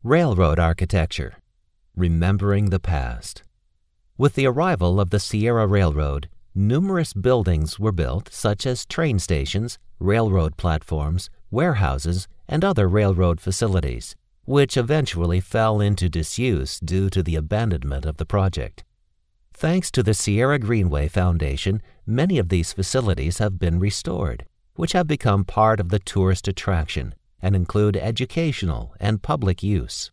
Railroad architecture. Remembering the past. With the arrival of the Sierra Railroad, numerous buildings were built, such as train stations, railroad platforms, warehouses, and other railroad facilities, which eventually fell into disuse due to the abandonment of the project. Thanks to the Sierra Greenway Foundation, many of these facilities have been restored, which have become part of the tourist attraction and include educational and public use.